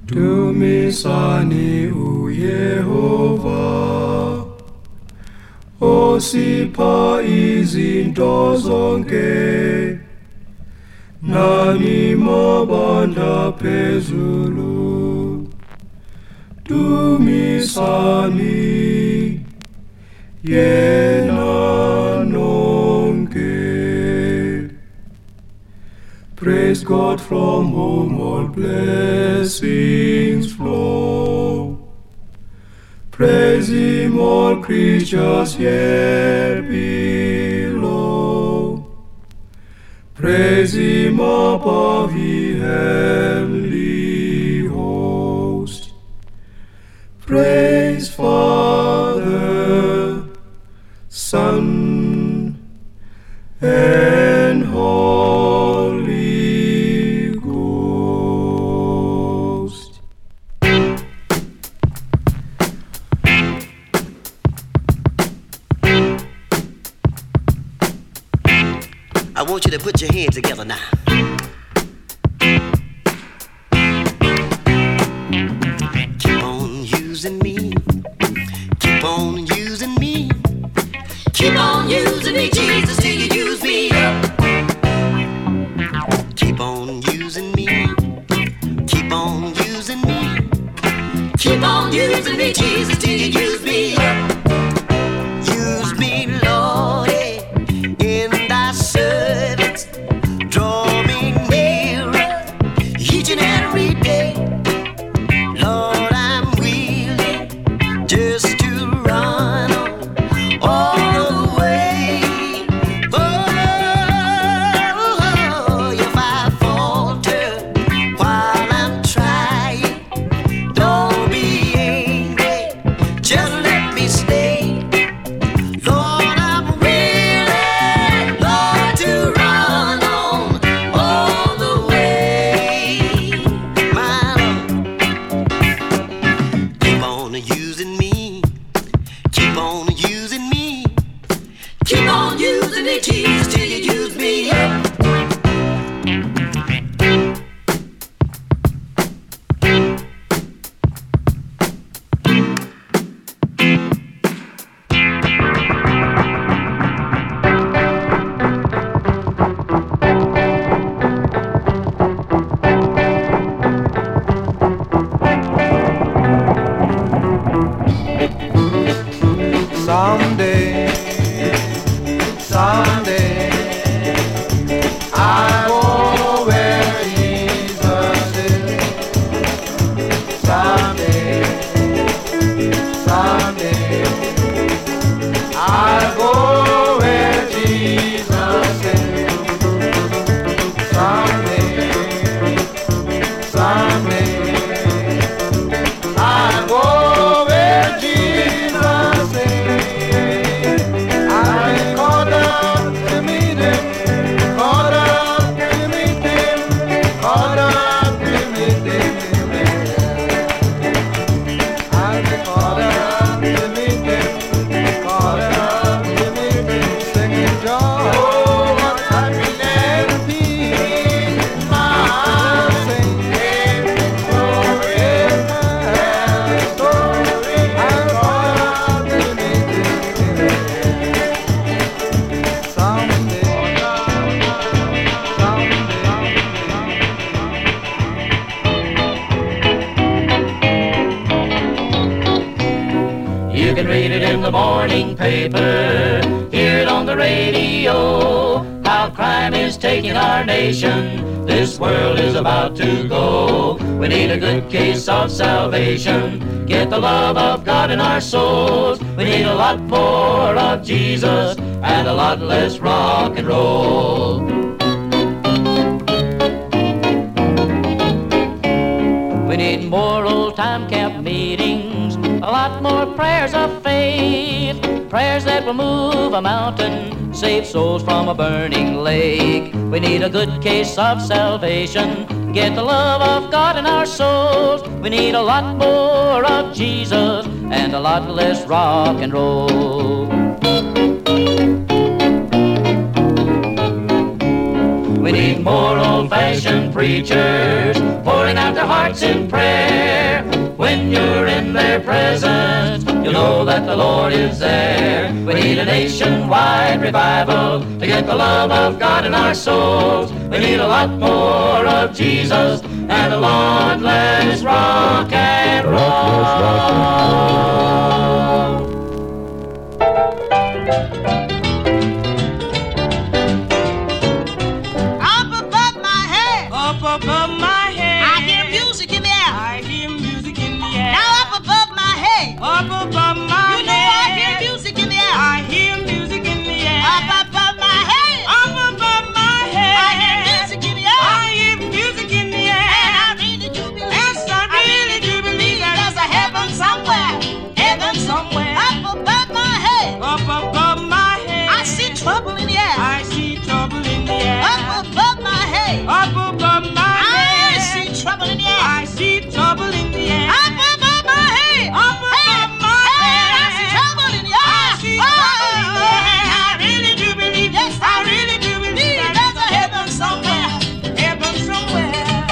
Dumisani uYehova, osipha izinto zonke, nani mabandla phezulu. Dumisani yena nonke. Praise God from whom all blessings flow. Praise Him, all creatures here below. Praise Him above the heavenly host. Praise Father, Son, and Holy Ghost. I want you to put your hands together now. Keep on using me. Keep on using me. Keep on using me, Jesus, till you use me up. Keep on using me. Keep on using me. Keep on using me, Jesus, till you use me up. Use me, Lord, in thy service. Draw me nearer each and every day. Lord, I'm willing just to run on all the way. Oh, if I falter while I'm trying, don't be angry, just let me stay. Lord, I'm willing, Lord, to run on all the way. My Lord, keep on using me. Keep on using me. Keep on using me, Jesus, till you use me up. Someday, someday, I go where Jesus is. Someday, someday, I go where Jesus is. Someday, someday, I go where Jesus is. You can read it in the morning paper, hear it on the radio, how crime is taking our nation. This world is about to go. We need a good case of salvation. Get the love of God in our souls. We need a lot more of Jesus and a lot less rock and roll. We need more old-time camp meetings, a lot more prayers of faith, prayers that will move a mountain, save souls from a burning lake. We need a good case of salvation, get the love of God in our souls. We need a lot more of Jesus and a lot less rock and roll. We need more old-fashioned preachers, pouring out their hearts in prayer. When you're in their presence, you'll know that the Lord is there. We need a nationwide revival to get the love of God in our souls. We need a lot more of Jesus and a lot less rock and roll. Up above my head, Up above my head, I hear music in the air. I hear music in the air. Now up above my head, Up above my you know I head, hear music in the air. I hear music in the air. Up above my head, Up above my head, I hear music in the air. I hear music in the air. And I really do believe, Yes, I really do believe that there's a heaven somewhere. heaven somewhere. Up above my head, Up above my head, I see trouble in the air. I see trouble in the air. Up above my head, Up above my I head, see trouble in the air. I see trouble in the air. Up above my head, Up above my head, I see trouble in the air. I see trouble in the air. I really do believe, Yes, I really do believe that there's a heaven somewhere. heaven somewhere.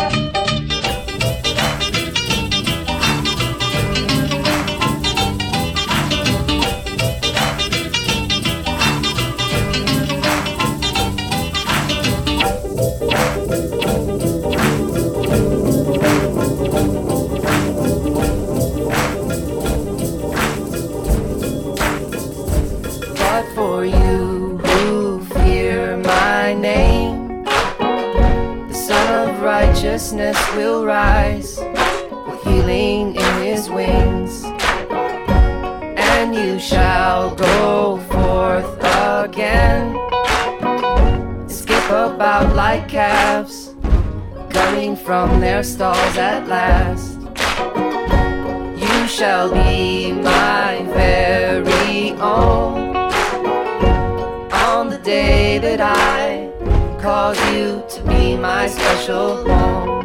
But for you who fear my name, the Son of Righteousness will rise with healing in his wings. And you shall go forth again, skip about like calves, coming from their stalls at last. You shall be my very own on the day that I cause you to be my special home.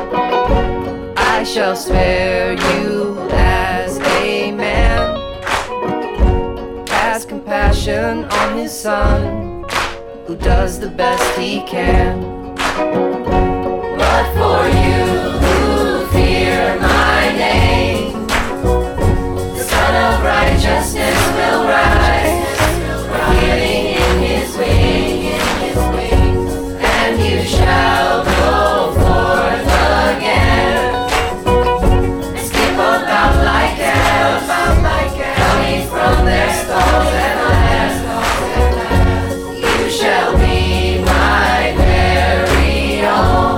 I shall spare you as a man has compassion on his son who does the best he can. But for you who fear my name, the Son of Righteousness will rise, healing in his wings, and you shall go forth again, and skip about like calves, coming from their stalls at last. You shall be my very own.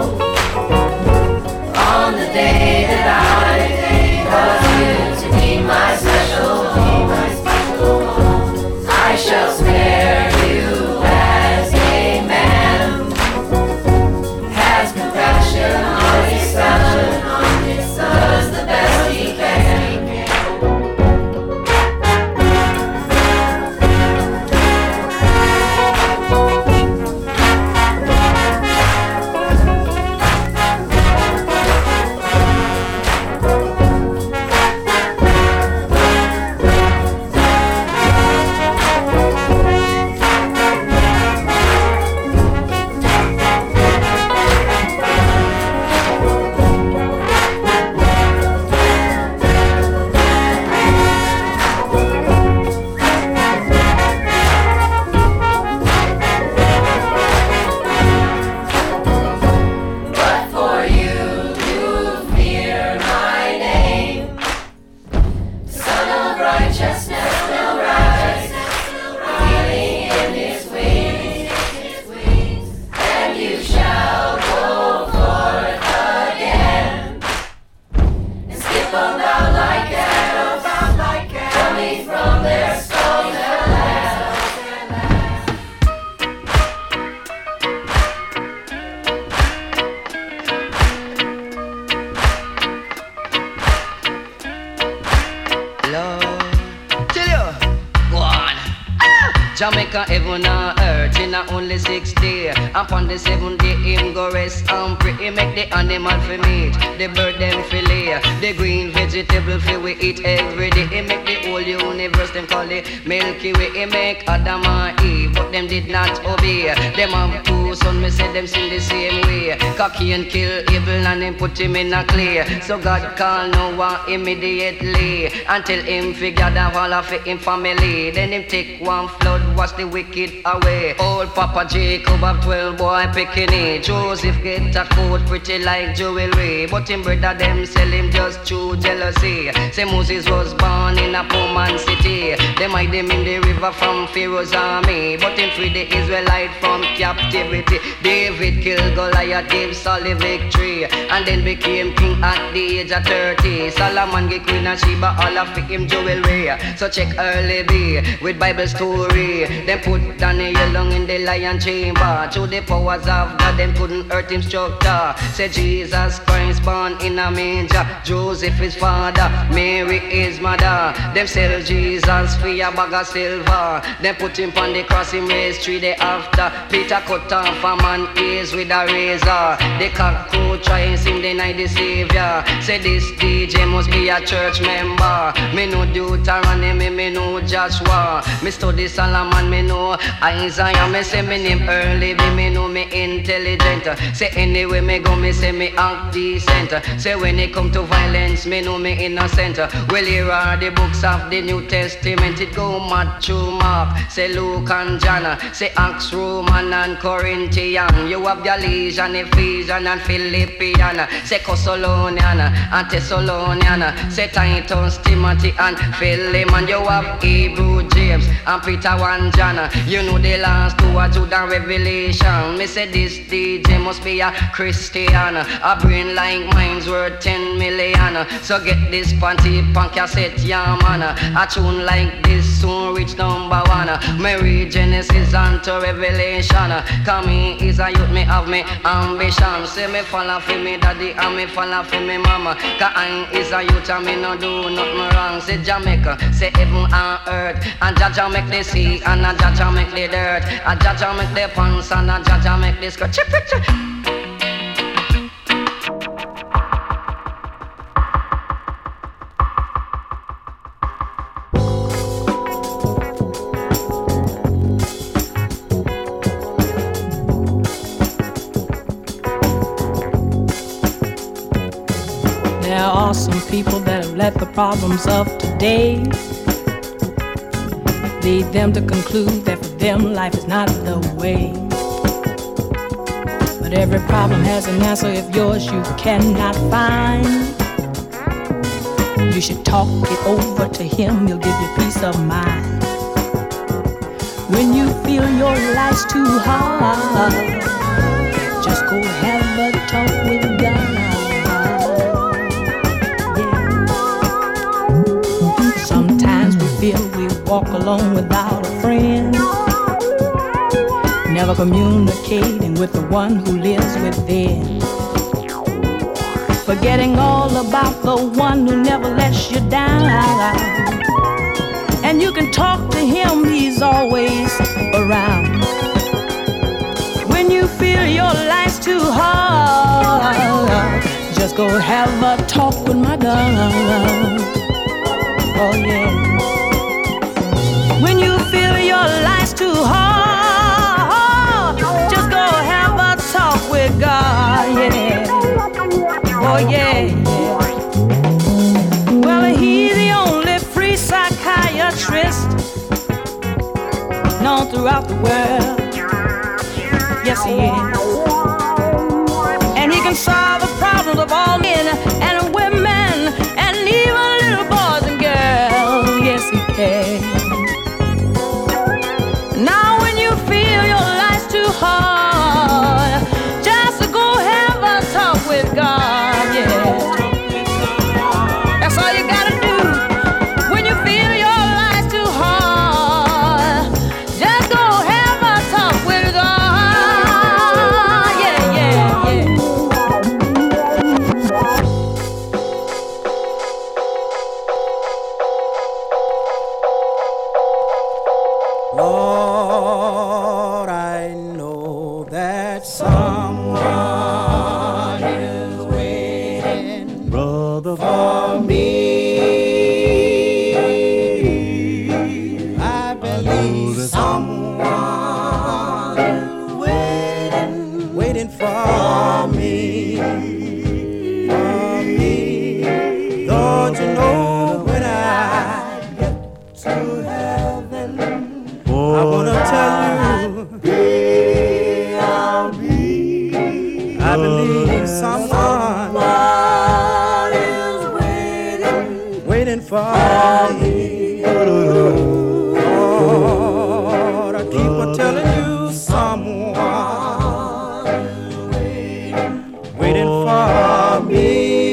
Jamaica heaven and earth in a only 6 days. Upon the 7th day him go rest and pray. He make the animal for meat, the bird them fillet, the green vegetable for we eat every day. He make the whole universe them call it Milky Way. He make Adam and Eve, but them did not obey. Them have 2 sons, me say them sing the same way. Cocky and kill evil and him put him in a clay. So God call Noah immediately until him figure that all of him family. Then him take one flood, wash the wicked away. Old Papa Jacob have 12 boy picking. Joseph get a coat pretty like jewelry, but him brother them sell him just through jealousy. Say Moses was born in a poor man city. Them hide him in the river from Pharaoh's army, but him free the Israelite from captivity. David killed Goliath, gave Saul the victory, and then became king at the age of 30. Solomon gave Queen of Sheba all of him jewelry. So check early B with Bible story. Them put Daniel long in the lion chamber. Through the powers of God, them couldn't hurt him structure. Say Jesus Christ born in a manger. Joseph his father, Mary his mother. Them sell Jesus for a bag of silver. Them put him on the cross, him raised 3 days after. Peter cut off a man ears with a razor. The cockroach try him deny the savior. Say this DJ must be a church member. Me know Deuteronomy, me know Joshua. Me study Solomon, me know Isaiah. Me say me name early, me know me intelligent. Say anyway me go, me say me act decent. Say when it come to violence, me know me innocent. Well here are the books of the New Testament. It go Matthew, Mark, say Luke and John. Say Acts, Roman and Corinthian. You have Galatian, Ephesian and Philippian. Say Thessalonian and Thessalonian. Say Titus, Timothy and Philemon. You have Hebrew, James and Peter and John. You know the last 2 are Jude and Revelation. Me say this DJ must be a Christian. A brain like mine's worth 10 million. So get this panty punk cassette, yeah man. A tune like this soon reach #1. Me read Genesis and to Revelation. Come me is a youth, me have me ambition. Say me follow for me daddy and me follow for me mama. Cause I is a youth and me no do nothing wrong. Say Jamaica, say heaven and earth. And Jaja make the sea and a Jaja make the dirt. A Jaja make the pants and a Jaja make the skirt. Chip, chip, chip. There are some people that have let the problems of today lead them to conclude that for them life is not the way. But every problem has an answer if yours you cannot find. You should talk it over to him, he'll give you peace of mind. When you feel your life's too hard, just go have a talk with God. We walk alone without a friend, never communicating with the one who lives within, forgetting all about the one who never lets you down. And you can talk to him, he's always around. When you feel your life's too hard, just go have a talk with my God. Oh yeah. When you feel your life's too hard, just go have a talk with God, yeah. Oh yeah, yeah. Well, he's the only free psychiatrist known throughout the world. Yes, he is. And he can solve the problems of all men and women and even little boys and girls. Yes, he can. Now when you feel your life's too hard, just go have a talk with God, yeah. That's all you gotta do. When you feel your life's too hard, just go have a talk with God, yeah, yeah, yeah. for me. I believe someone waiting for me. Lord, you know when I get to heaven, I wanna tell you, I believe someone is waiting for me. Lord, I keep on telling you, someone waiting for me.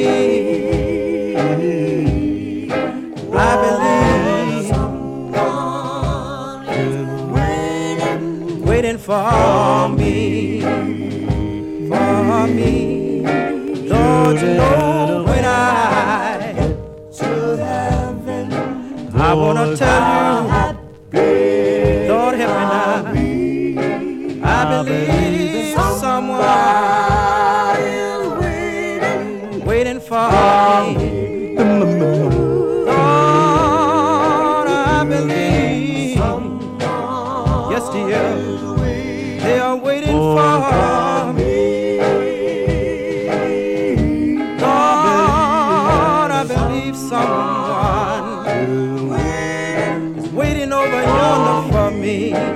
I believe someone is waiting for me. For me, Lord, you know when I get to heaven, I wanna tell you, Lord, help me now. I believe someone is waiting for me. Lord, I believe, yes, dear, they are waiting for me. Someone is waiting over yonder for me.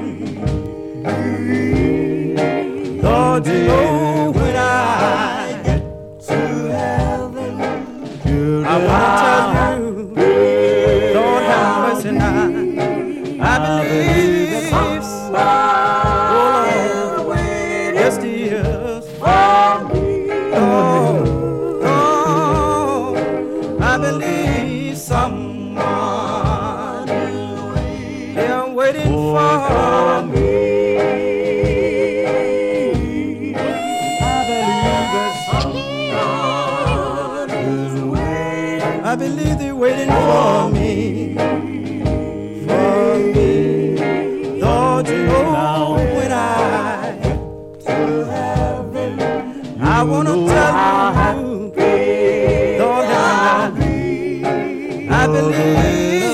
Lord, you know when I get to heaven, I want to tell you, Lord, have mercy now. I believe someone yes, dear, for me. I believe someone they're waiting for me. I believe they're waiting for me. For me, Lord, you know when I get to heaven, I wanna tell you, Lord, I believe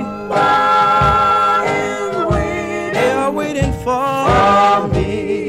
they are waiting for me.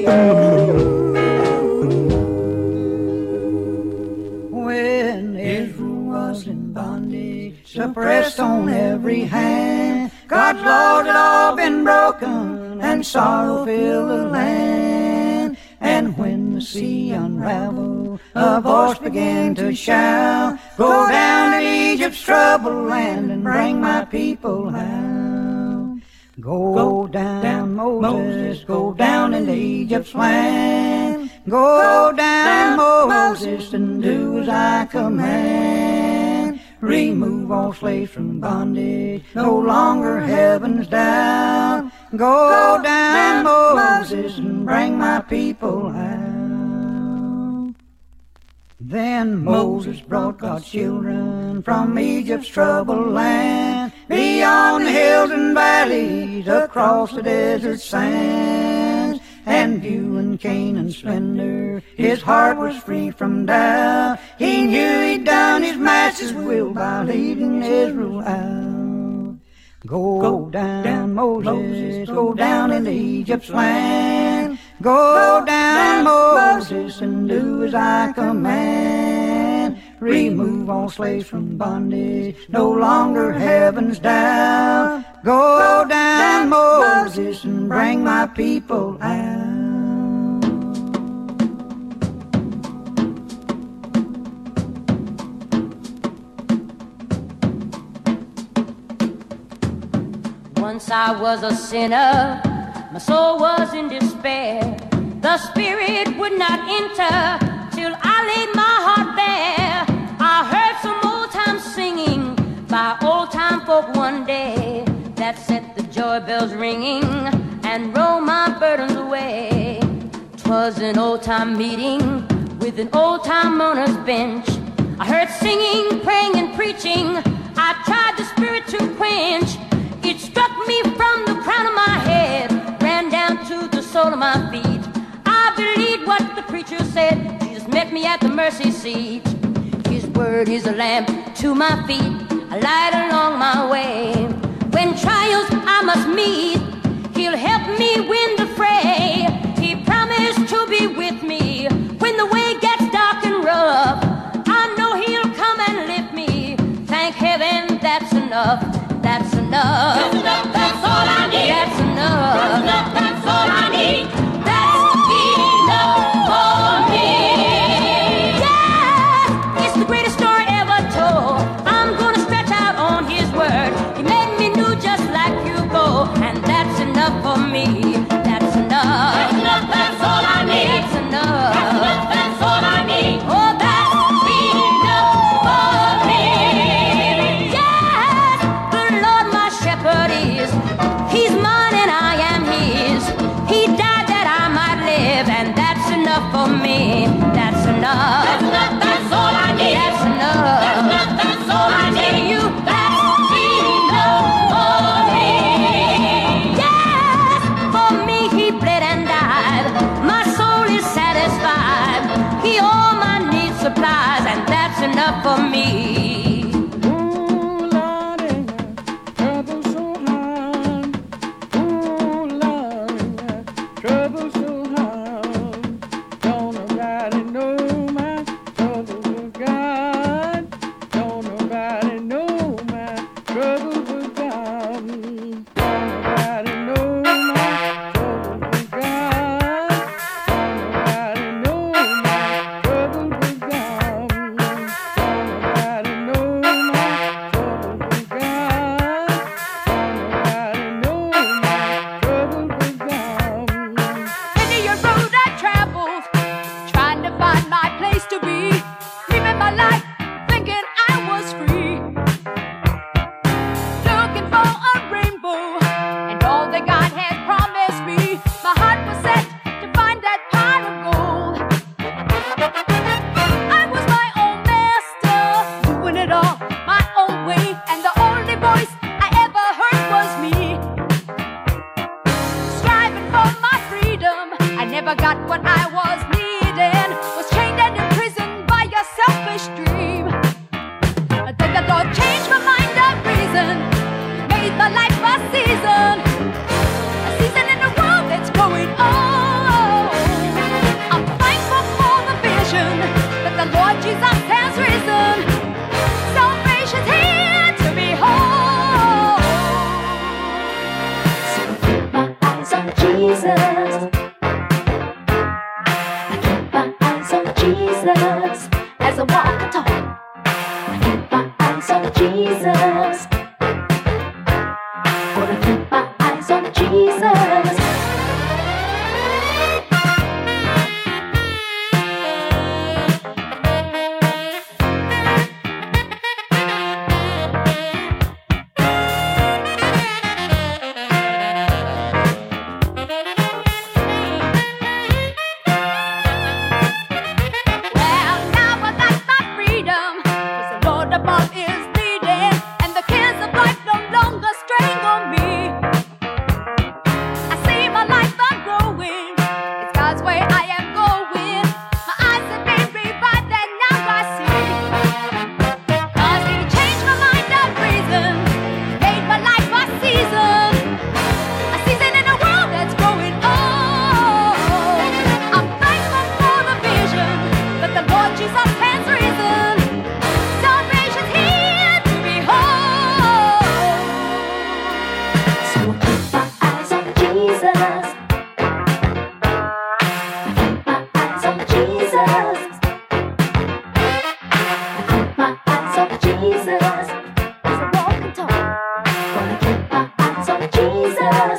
When Israel was in bondage, suppressed on every hand, God's laws had all been broken, and sorrow filled the land. And when the sea unraveled, a voice began to shout, go down to Egypt's troubled land and bring my people out. Go down, Moses, go down into Egypt's land. Go down, Moses, and do as I command. Remove all slaves from bondage, no longer heaven's down. Go down, Moses, and bring my people out. Then Moses brought God's children from Egypt's troubled land, beyond the hills and valleys, across the desert sands. And viewing Canaan's splendor, his heart was free from doubt. He knew he'd done his master's will by leading Israel out. Go down, Moses, go down into Egypt's land. Go down, Moses, and do as I command. Remove all slaves from bondage, no longer heaven's down. Go down, Moses, and bring my people out. Once I was a sinner, my soul was in despair. The Spirit would not enter till I laid my heart bare. I heard some old-time singing by old-time folk one day that set the joy bells ringing and rolled my burdens away. 'Twas an old-time meeting with an old-time owner's bench. I heard singing, praying, and preaching. I tried the Spirit to quench. It struck me from the crown of my head, ran down to the sole of my feet. I believed what the preacher said. Jesus met me at the mercy seat. His word is a lamp to my feet, a light along my way. When trials I must meet, He'll help me win the fray. He promised to be with me when the way gets dark and rough. I know He'll come and lift me. Thank heaven, that's enough. That's enough. That's enough. That's all I need. That's enough. That's enough. That's all I need. That's enough for me. Yeah, it's the greatest story ever told. I'm gonna stretch out on His word. He made me new just like you go, and that's enough for me. That's enough. That's enough. That's all I need. That's enough. That's enough. That's all I need. Oh, that's enough for me. Yes, the Lord my shepherd is. He's mine and I am His. He died that I might live, and that's enough for me. That's enough. That's enough. That's all I need. That's enough. That's enough. That's all I need. You. That's enough for me. Yes, for me He bled and died. My soul is satisfied. He all my needs supplies, and that's enough for me. Ooh, Lordy, trouble so hard. Ooh, Lordy, trouble so hard. Don't nobody know my trouble with God. Don't nobody know my trouble with God. Don't nobody know my trouble with God. Don't nobody know my trouble with God. Don't nobody know my trouble with God. Don't nobody know my trouble with God. Many a road I traveled, trying to find my place to be. Living my life, thinking I was free. Looking for a rainbow, and all that God had promised me. My heart was set to find that pot of gold. I was my own master, doing it all my own way, and the only voice I ever heard was me. Striving for my freedom, I never got what I was needing. Was chained and imprisoned by a selfish dream. Then the Lord changed my mind of reason, made my life a season in the world that's going on. I'm thankful for the vision that the Lord Jesus has risen. Salvation's here to behold. So I keep my eyes on Jesus. I keep my eyes on Jesus as I walk and talk. I keep my eyes on Jesus. Gonna keep my eyes on Jesus. Well, now I got my freedom, 'cause the Lord above is leading, and the cares of life no longer strangle me. I see my life growing. It's God's way I am going. My eyes have been revived and now I see. 'Cause He changed my mind of reason, made my life a season in a world that's going on. I'm thankful for the vision that the Lord Jesus has risen. Salvation's here to behold. So I keep my eyes on Jesus. I keep my eyes on Jesus. I keep my eyes on Jesus as I walk and talk. Gonna keep my eyes on Jesus.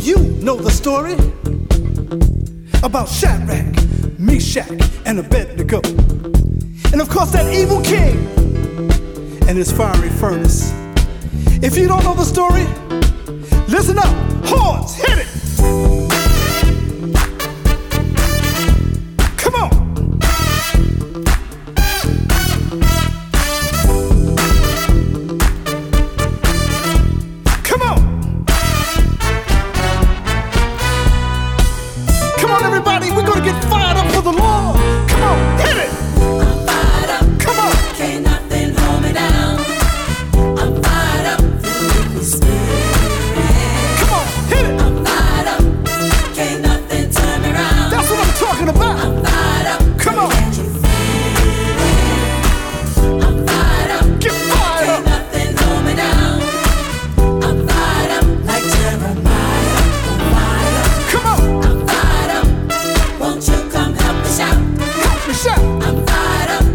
you know the story about Shadrach, Meshach, and Abednego. And of course that evil king and his fiery furnace. If you don't know the story, listen up. Horns, hit it. Come on. Come on. Come on, everybody. We're going to get fired up for the Lord. Come on, hit it. I'm fired up. Come on. Can't nothing hold me down. I'm fired up. Filled with the Spirit. Come on, hit it. I'm fired up. Can't nothing turn me around. That's what I'm talking about. I'm fired up. Come on. Can't you feel it? I'm fired up. Get fired Can't up. nothing hold me down. I'm fired up like Jeremiah. I'm fired up. Come on. I'm fired up. Won't you come help me shout? Help me shout. I'm fired up.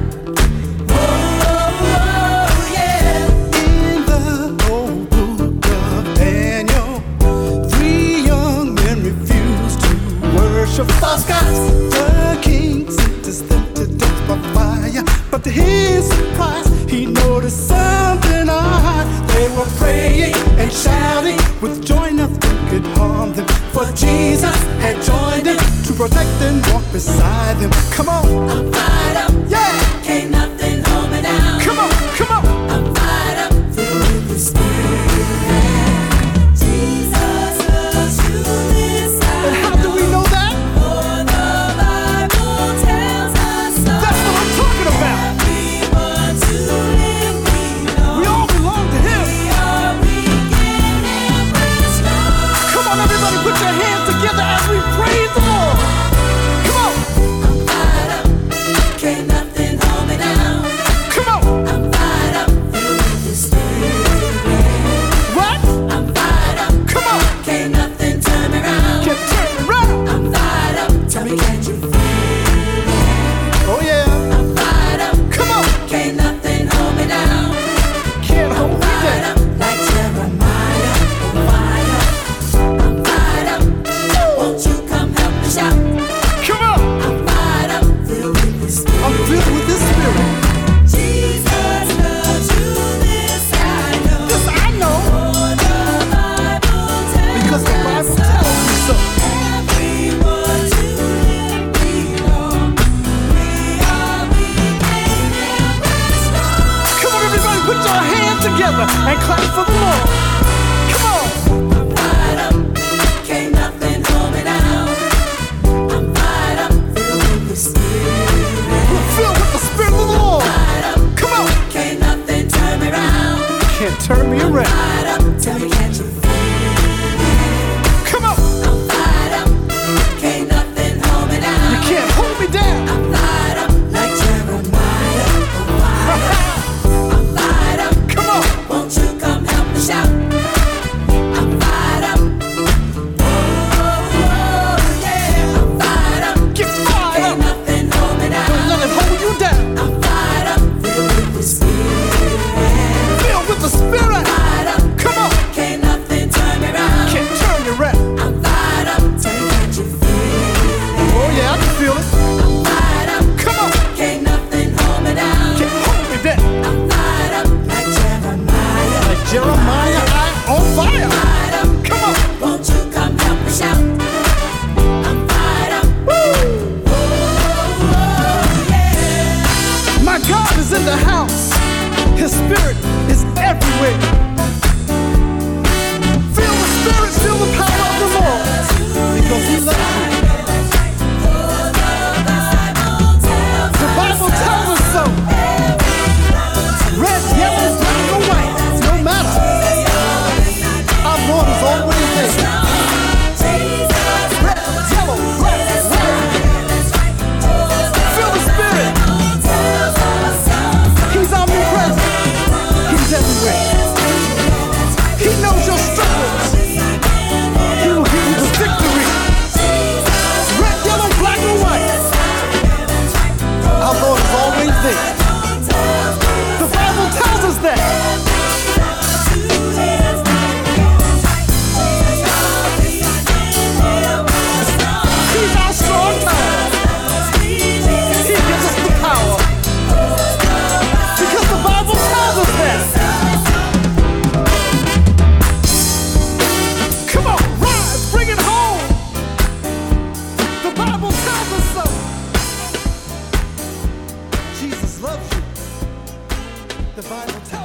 Whoa, yeah. In the old book of Daniel, 3 young men refused to worship false gods. The king sentenced them to death by fire, but to his surprise, he noticed something odd. They were praying and shouting with joy, nothing could harm them, for Jesus had joined them to protect and walk beside them. Come on, I'm fired up. yeah, Can't nothing hold me down. come on, come on. I'm fired up. Filled with the Spirit. Jesus loves you this I And how do we know that? For the Bible tells us so. That's what I'm talking about. Everyone to him belongs. We all belong to him. We are weak in every strong. Come on, everybody, put your hands together as we praise the Lord. Come on, I'm fired up. Can't nothing hold me down. come on. I'm fired up. Filled with the Spirit. What? I'm fired up. Come on. Can't nothing turn me around. Can turn around. I'm fired up. Tell me, can't you feel it? Oh yeah. I'm fired up. Come on. Can't nothing hold me down. Can't hold me Fired down. up like Jeremiah. I'm fired up. I'm fired up. Won't you come help me The Bible tells